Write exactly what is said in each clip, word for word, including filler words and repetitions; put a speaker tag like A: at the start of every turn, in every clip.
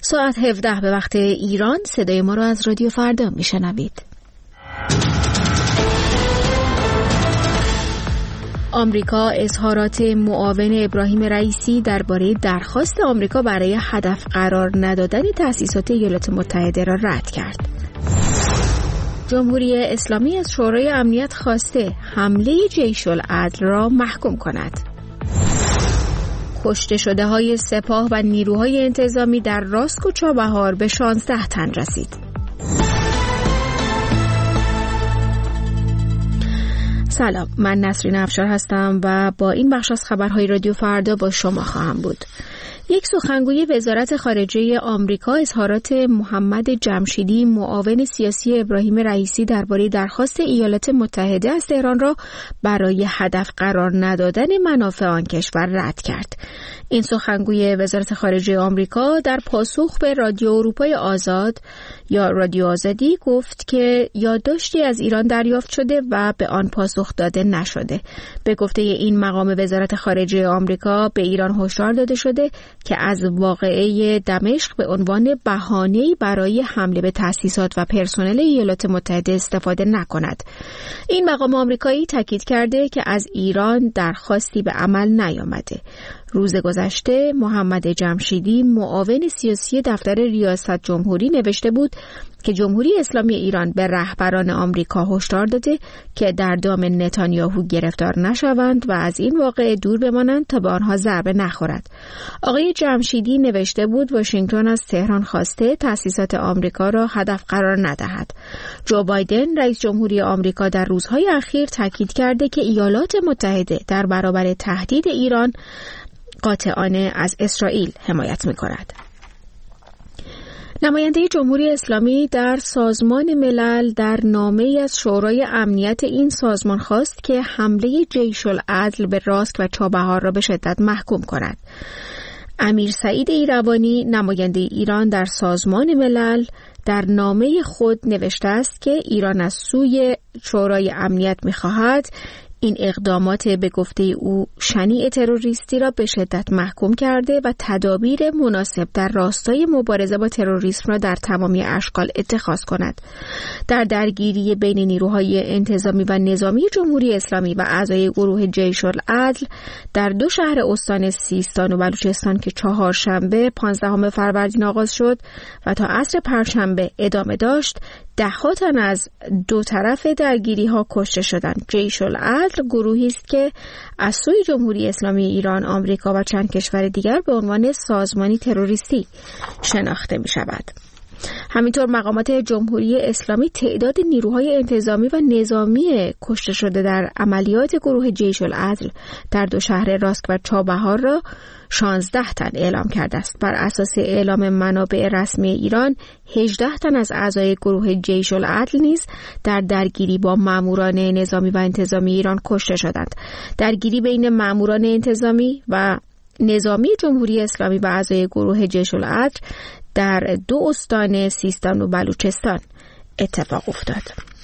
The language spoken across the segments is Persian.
A: ساعت هفده به وقت ایران. صدای ما را از رادیو فردا میشنوید. آمریکا اظهارات معاون ابراهیم رئیسی درباره درخواست آمریکا برای هدف قرار ندادن تأسیسات ایالات متحده را رد کرد. جمهوری اسلامی از شورای امنیت خواسته حمله جیش العدل را محکوم کند. کشته شده های سپاه و نیروهای انتظامی در راسک و چابهار به شانزده تن رسید. سلام، من نسرین افشار هستم و با این بخش از خبرهای رادیو فردا با شما خواهم بود. یک سخنگوی وزارت خارجه آمریکا اظهارات محمد جمشیدی معاون سیاسی ابراهیم رئیسی درباره درخواست ایالات متحده از تهران را برای هدف قرار ندادن منافع آن کشور رد کرد. این سخنگوی وزارت خارجه آمریکا در پاسخ به رادیو اروپای آزاد یا رادیو آزادی گفت که یادداشتی از ایران دریافت شده و به آن پاسخ داده نشده. به گفته این مقام وزارت خارجه آمریکا به ایران هشدار داده شده که از واقعه دمشق به عنوان بهانه‌ای برای حمله به تأسیسات و پرسنل ایالات متحده استفاده نکند. این مقام آمریکایی تاکید کرده که از ایران درخواستی به عمل نیامده. روز گذشته محمد جمشیدی معاون سیاسی دفتر ریاست جمهوری نوشته بود که جمهوری اسلامی ایران به رهبران آمریکا هشدار داده که در دام نتانیاهو گرفتار نشوند و از این واقعه دور بمانند تا به آنها ضربه نخورد. آقای جمشیدی نوشته بود واشنگتن از تهران خواسته تأسیسات آمریکا را هدف قرار ندهد. جو بایدن رئیس جمهوری آمریکا در روزهای اخیر تاکید کرده که ایالات متحده در برابر تهدید ایران قاطعانه از اسرائیل حمایت می‌کند. نماینده جمهوری اسلامی در سازمان ملل در نامه‌ای از شورای امنیت این سازمان خواست که حمله جیش العدل به راسک و چابهار را به شدت محکوم کند. امیر سعید ایروانی نماینده ایران در سازمان ملل در نامه خود نوشته است که ایران از سوی شورای امنیت می‌خواهد این اقدامات به گفته او شنیع تروریستی را به شدت محکوم کرده و تدابیر مناسب در راستای مبارزه با تروریسم را در تمامی اشکال اتخاذ کند. در درگیری بین نیروهای انتظامی و نظامی جمهوری اسلامی و اعضای گروه جیش العدل در دو شهر استان سیستان و بلوچستان که چهارشنبه پانزدهم فروردین آغاز شد و تا عصر پنجشنبه ادامه داشت، ده ها تن از دو طرف درگیری ها کشته شدند. جیش العدل گروهی است که از سوی جمهوری اسلامی ایران، آمریکا و چند کشور دیگر به عنوان سازمانی تروریستی شناخته می شود. همینطور مقامات جمهوری اسلامی تعداد نیروهای انتظامی و نظامی کشته شده در عملیات گروه جیش العدل در دو شهر راسک و چابهار را شانزده تن اعلام کرده است. بر اساس اعلام منابع رسمی ایران، هجده تن از اعضای گروه جیش العدل نیز در درگیری با ماموران نظامی و انتظامی ایران کشته شدند. درگیری بین ماموران انتظامی و نظامی جمهوری اسلامی و اعضای گروه جیش العدل در دو استان سیستان و بلوچستان اتفاق افتاد.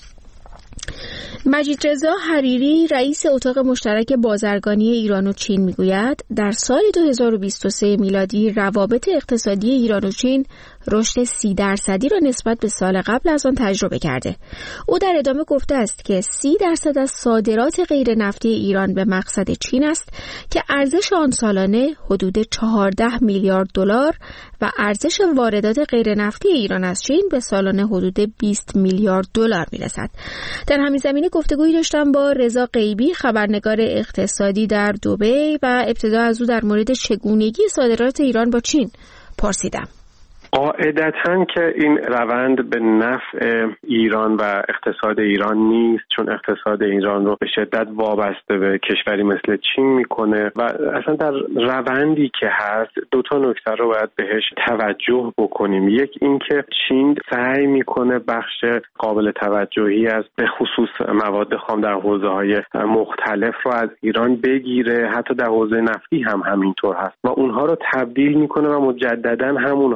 A: مجید رضا حریری رئیس اتاق مشترک بازرگانی ایران و چین میگوید در سال دو هزار و بیست و سه میلادی روابط اقتصادی ایران و چین رشد سی درصدی را نسبت به سال قبل از آن تجربه کرده. او در ادامه گفته است که سی درصد از صادرات غیر نفتی ایران به مقصد چین است که ارزش آن سالانه حدود چهارده میلیارد دلار و ارزش واردات غیر نفتی ایران از چین به سالانه حدود بیست میلیارد دلار میرسد. در همین زمینه گفتگویی داشتم با رضا غیبی، خبرنگار اقتصادی در دبی، و ابتدا از او در مورد چگونگی صادرات ایران با چین پرسیدم.
B: قاعدتاً که این روند به نفع ایران و اقتصاد ایران نیست، چون اقتصاد ایران رو به شدت وابسته به کشوری مثل چین میکنه و اصلا در روندی که هست دو تا نکته رو باید بهش توجه بکنیم. یک این که چین سعی میکنه بخش قابل توجهی از به خصوص مواد خام در حوزه‌های مختلف رو از ایران بگیره، حتی در حوزه نفتی هم همینطور هست و اونها رو تبدیل میکنه و مجدداً هم اونها رو با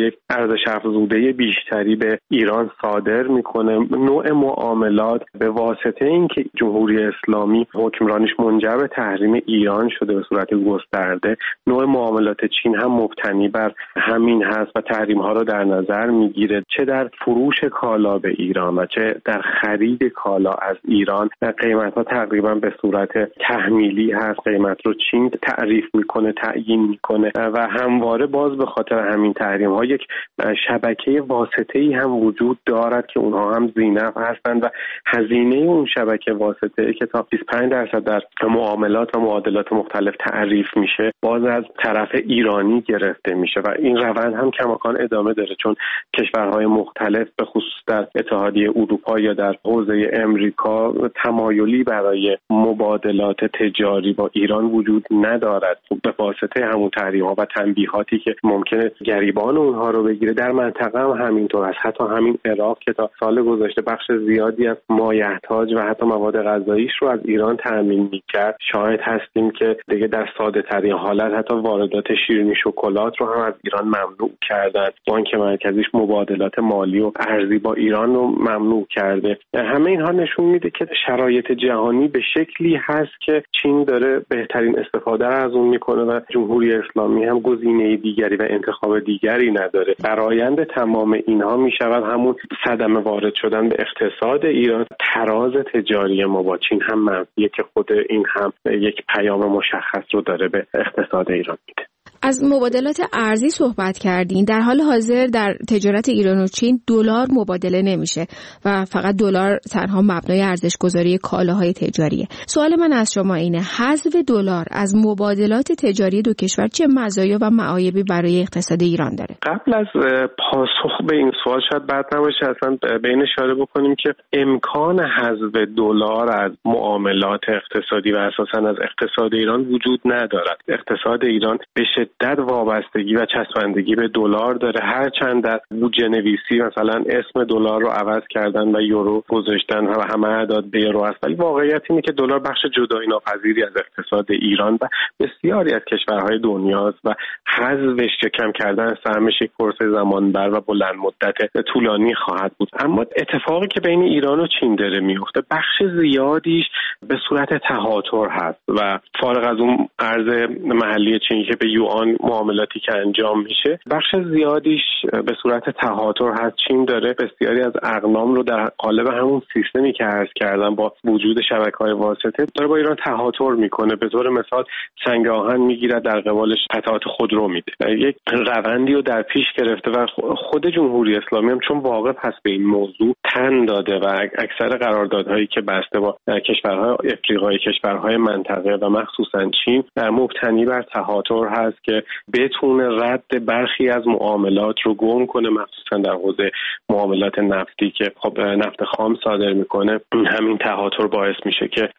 B: یک ارزش افزوده بیشتری به ایران صادر میکنه. نوع معاملات به واسطه اینکه جمهوری اسلامی حکمرانیش منجر به تحریم ایران شده به صورت گسترده، نوع معاملات چین هم مبتنی بر همین هست و تحریم ها رو در نظر میگیره، چه در فروش کالا به ایران و چه در خرید کالا از ایران. قیمت ها تقریبا به صورت تحمیلی هست، قیمت رو چین تعریف میکنه، تعیین میکنه و همواره باز به خاطر همین تحریم ها یک شبکه واسطه‌ای هم وجود دارد که اونها هم ذی‌نفع هستند و هزینه اون شبکه واسطه که تا بیست و پنج درصد در معاملات و معادلات مختلف تعریف میشه باز از طرف ایرانی گرفته میشه و این روند هم کماکان ادامه داره، چون کشورهای مختلف به خصوص در اتحادیه اروپا یا در حوزه امریکا تمایلی برای مبادلات تجاری با ایران وجود ندارد. به واسطه همون تحریم‌ها و تنبیهاتی که ممکنه گریبان اونها رو بگیره، در منطقه هم همینطور است. حتی همین عراق که تا سال گذشته بخش زیادی از مایحتاج و حتی مواد غذاییش رو از ایران تامین می‌کرد، شاهد هستیم که دیگه در ساده ترین حالت حتی واردات شیرینی شکلات رو هم از ایران ممنوع کردن. بانک مرکزیش مبادلات مالی و ارزی با ایران رو ممنوع کرده. همه اینها نشون میده که شرایط جهانی به شکلی هست که چین داره بهترین استفاده رو از اون میکنه و جمهوری اسلامی هم گزینه دیگری و انتخاب دیگری نداره. برآیند تمام اینها میشود همون صدمه وارد شدن به اقتصاد ایران. تراز تجاری ما با چین هم منفیه که خود این هم یک پیام مشخص رو داره به اقتصاد ایران میده.
A: از مبادلات ارزی صحبت کردین. در حال حاضر در تجارت ایران و چین دلار مبادله نمیشه و فقط دلار تنها مبنای ارزش‌گذاری کالاهای تجاریه. سوال من از شما اینه، حذف دلار از مبادلات تجاری دو کشور چه مزایا و معایبی برای اقتصاد ایران داره؟
B: قبل از پاسخ به این سوال شاید بد نباشه اصلا به این اشاره بکنیم که امکان حذف دلار از معاملات اقتصادی و اساساً از اقتصاد ایران وجود ندارد. اقتصاد ایران به شدت وابستگی و چسبندگی به دلار داره، هرچند در بودجه نویسی مثلا اسم دلار رو عوض کردن و یورو گذاشتن و همه اعداد به یورو است، ولی واقعیت اینه که دلار بخش جدایی ناپذیری از اقتصاد ایران و بسیاری از کشورهای دنیاست و حذفش یا کم کردن سهمش یک پروسه زمانبر و بلند مدت طولانی خواهد بود. اما اتفاقی که بین ایران و چین داره میفته بخش زیادیش به صورت تهاتر هست و فارغ از اون ارز محلی چینی که به یوان معاملاتی که انجام میشه، بخش زیادیش به صورت تهاتر هست. چین داره بسیاری از اقلام رو در قالب همون سیستمی که عرض کردم با وجود شبکه‌های واسطه داره با ایران تهاتر میکنه. به طور مثال سنگ آهن میگیره در قبالش قطعات خودرو میده. یک روندی رو در پیش گرفته و خود جمهوری اسلامی هم چون واقف هست به این موضوع تن داده و اکثر قراردادهایی که بسته با کشورهای افریقایی، کشورهای منطقه و مخصوصا چین مبتنی بر تهاتر هست که بتونه رد برخی از معاملات رو گم کنه، مخصوصا در حوزه معاملات نفتی که خب نفت خام صادر میکنه. همین تهاتر باعث میشه که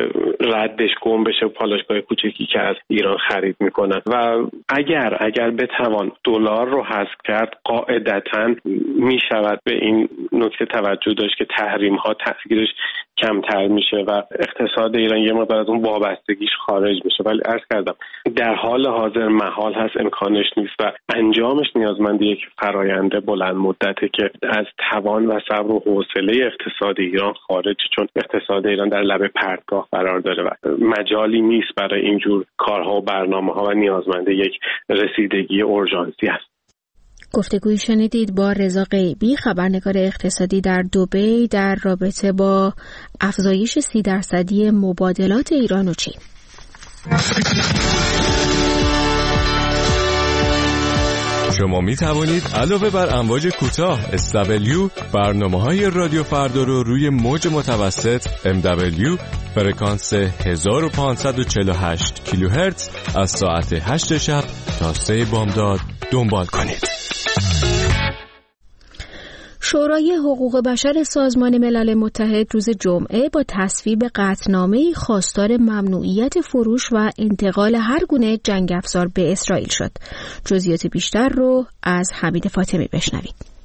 B: ردش گم بشه پالایشگاه کوچکی که از ایران خرید میکنن و اگر اگر بتوان دلار رو حذف کرد قاعدتاً میشود به این نکته توجه داشت که تحریم ها تاثیرش کمتر میشه و اقتصاد ایران یه مقدار از اون وابستگیش خارج میشه. ولی عرض کردم در حال حاضر محال هست، امکانش نیست و انجامش نیازمند یک فرآیند بلند مدته که از توان و صبر و حوصله اقتصاد ایران خارج، چون اقتصاد ایران در لبه پرتگاه قرار داره و مجالی نیست برای اینجور کارها و برنامه‌ها و نیازمند یک رسیدگی اورژانسی است.
A: گفتگوی شنیدید با رضا غیبی، خبرنگار اقتصادی در دبی، در رابطه با افزایش سی درصدی مبادلات ایران و چین.
C: شما می توانید علاوه بر امواج کوتاه اس دبلیو برنامه‌های رادیو فردا رو روی موج متوسط ام دبلیو فرکانس هزار و پانصد و چهل و هشت کیلوهرتز از ساعت هشت شب تا سه بامداد دنبال کنید.
A: شورای حقوق بشر سازمان ملل متحد روز جمعه با تصویب قطعنامه‌ای خواستار ممنوعیت فروش و انتقال هر گونه جنگ افزار به اسرائیل شد. جزئیات بیشتر رو از حمید فاطمی بشنوید.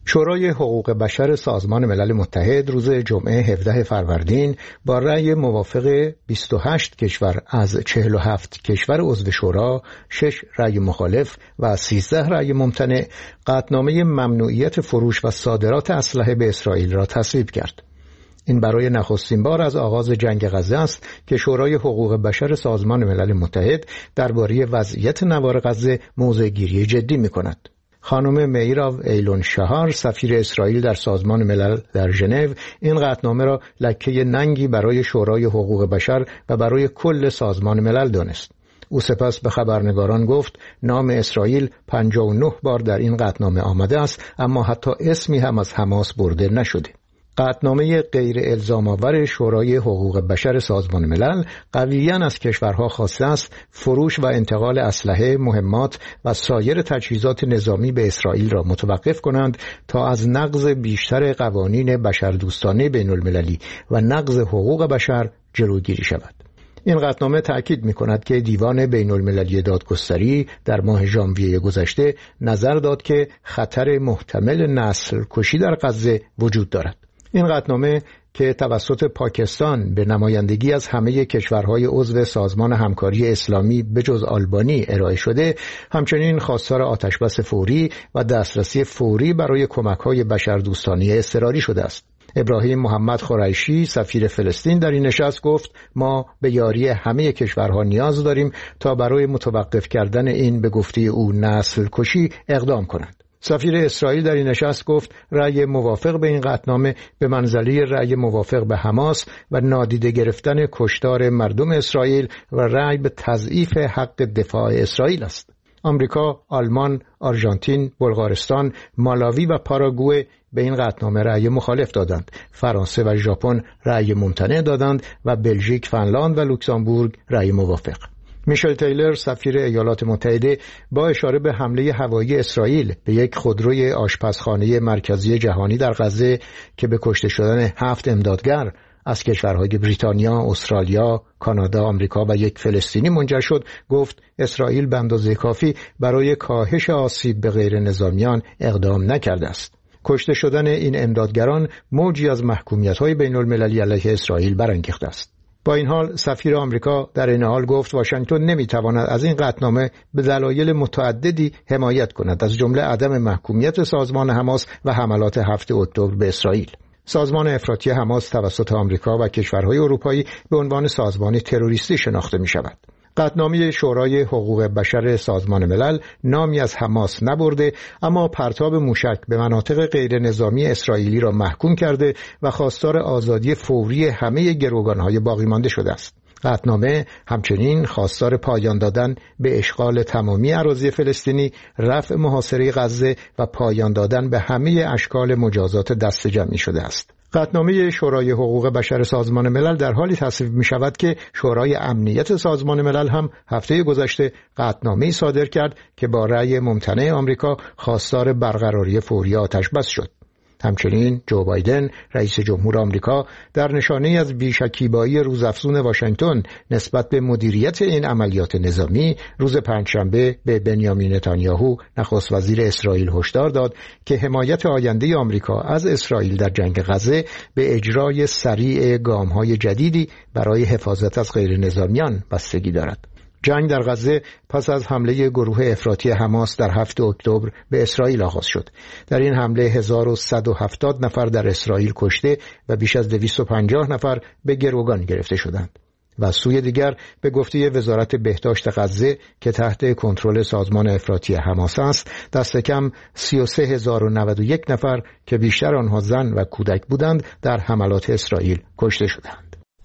D: شورای حقوق بشر سازمان ملل متحد روز جمعه هفدهم فروردین با رأی موافق بیست و هشت کشور از چهل و هفت کشور عضو شورا، شش رأی مخالف و سیزده رأی ممتنع قطعنامه ممنوعیت فروش و صادرات اسلحه به اسرائیل را تصویب کرد. این برای نخستین بار از آغاز جنگ غزه است که شورای حقوق بشر سازمان ملل متحد درباره وضعیت نوار غزه موضع‌گیری جدی می‌کند. خانم میراو ایلون شهار، سفیر اسرائیل در سازمان ملل در ژنو، این قطعنامه را لکه ننگی برای شورای حقوق بشر و برای کل سازمان ملل دانست. او سپس به خبرنگاران گفت نام اسرائیل پنجاه و نه بار در این قطعنامه آمده است، اما حتی اسمی هم از حماس برده نشده. قطعنامه غیر الزام آور شورای حقوق بشر سازمان ملل قویاً از کشورها خواسته است فروش و انتقال اسلحه، مهمات و سایر تجهیزات نظامی به اسرائیل را متوقف کنند تا از نقض بیشتر قوانین بشردوستانه بین المللی و نقض حقوق بشر جلوگیری شود. این قطعنامه تأکید می‌کند که دیوان بین المللی دادگستری در ماه ژانویه گذشته نظر داد که خطر محتمل نسل کشی در غزه وجود دارد. این قطعنامه که توسط پاکستان به نمایندگی از همه کشورهای عضو سازمان همکاری اسلامی به جز آلبانی ارائه شده، همچنین خواستار آتشبس فوری و دسترسی فوری برای کمک‌های بشردوستانه اضطراری شده است. ابراهیم محمد خریشی، سفیر فلسطین، در این نشست گفت ما به یاری همه کشورها نیاز داریم تا برای متوقف کردن این به گفته او نسل کشی اقدام کنند. سفیر اسرائیل در این نشست گفت رأی موافق به این قطعنامه به منزله رأی موافق به حماس و نادیده گرفتن کشتار مردم اسرائیل و رأی به تضعیف حق دفاع اسرائیل است. آمریکا، آلمان، آرژانتین، بلغارستان، مالاوی و پاراگوئه به این قطعنامه رأی مخالف دادند. فرانسه و ژاپن رأی ممتنع دادند و بلژیک، فنلاند و لوکزامبورگ رأی موافق. میشل تیلر، سفیر ایالات متحده، با اشاره به حمله هوایی اسرائیل به یک خودروی آشپزخانه مرکزی جهانی در غزه که به کشته شدن هفت امدادگر از کشورهای بریتانیا، استرالیا، کانادا، آمریکا و یک فلسطینی منجر شد، گفت اسرائیل به اندازه کافی برای کاهش آسیب به غیر نظامیان اقدام نکرده است. کشته شدن این امدادگران موجی از محکومیت‌های بین‌المللی علیه اسرائیل برانگیخته است. با این حال سفیر آمریکا در این حال گفت واشنگتن نمیتواند از این قطعنامه به دلایل متعددی حمایت کند، از جمله عدم محکومیت سازمان حماس و حملات هفتم اکتبر به اسرائیل. سازمان افراطی حماس توسط آمریکا و کشورهای اروپایی به عنوان سازمان تروریستی شناخته می شود. قطعنامه شورای حقوق بشر سازمان ملل نامی از حماس نبرده، اما پرتاب موشک به مناطق غیر نظامی اسرائیلی را محکوم کرده و خواستار آزادی فوری همه گروگانهای باقی مانده شده است. قطعنامه همچنین خواستار پایان دادن به اشغال تمامی اراضی فلسطینی، رفع محاصره غزه و پایان دادن به همه اشکال مجازات دست جمعی شده است. قطعنامه شورای حقوق بشر سازمان ملل در حالی تصویب می شود که شورای امنیت سازمان ملل هم هفته گذشته قطعنامه‌ای صادر کرد که با رأی ممتنع آمریکا خواستار برقراری فوری آتشبس شد. همچنین جو بایدن رئیس جمهور آمریکا در نشانه از بی‌شکیبایی روزافزون واشنگتن نسبت به مدیریت این عملیات نظامی روز پنجشنبه به بنیامین نتانیاهو نخست وزیر اسرائیل هشدار داد که حمایت آینده آمریکا از اسرائیل در جنگ غزه به اجرای سریع گام‌های جدیدی برای حفاظت از غیر نظامیان بستگی دارد. جنگ در غزه پس از حمله گروه افراطی حماس در هفتم اکتبر به اسرائیل آغاز شد. در این حمله هزار و صد و هفتاد نفر در اسرائیل کشته و بیش از دویست و پنجاه نفر به گروگان گرفته شدند. و از سوی دیگر به گفته وزارت بهداشت غزه که تحت کنترل سازمان افراطی حماس است، دست کم سی و سه هزار و نود و یک نفر که بیشتر آنها زن و کودک بودند در حملات اسرائیل کشته شدند.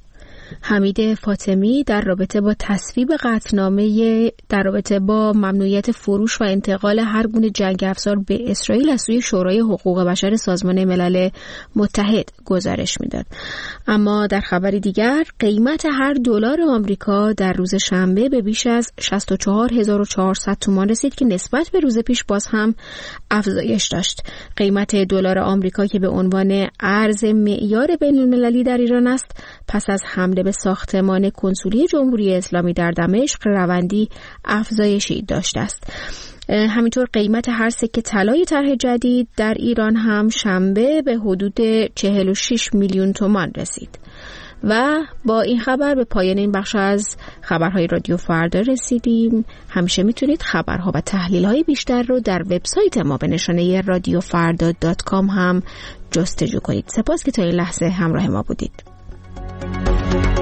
A: حمید فاطمی در رابطه با تصویب قطعنامه در رابطه با ممنوعیت فروش و انتقال هر گونه جنگ افزار به اسرائیل از سوی شورای حقوق بشر سازمان ملل متحد گزارش میداد. اما در خبری دیگر قیمت هر دلار آمریکا در روز شنبه به بیش از شصت و چهار هزار و چهارصد تومان رسید که نسبت به روز پیش باز هم افزایش داشت. قیمت دلار آمریکا که به عنوان ارز معیار بین‌المللی در ایران است، پس از حمله به ساختمان کنسولی جمهوری اسلامی در دمشق روندی افزایشی داشته است. همینطور قیمت هر سکه طلای طرح جدید در ایران هم شنبه به حدود چهل و شش میلیون تومان رسید. و با این خبر به پایان این بخش از خبرهای رادیو فردا رسیدیم. همیشه میتونید خبرها و تحلیل‌های بیشتر رو در وبسایت ما به نشانه رادیو فردا دات کام هم جستجو کنید. سپاس که تا این لحظه همراه ما بودید.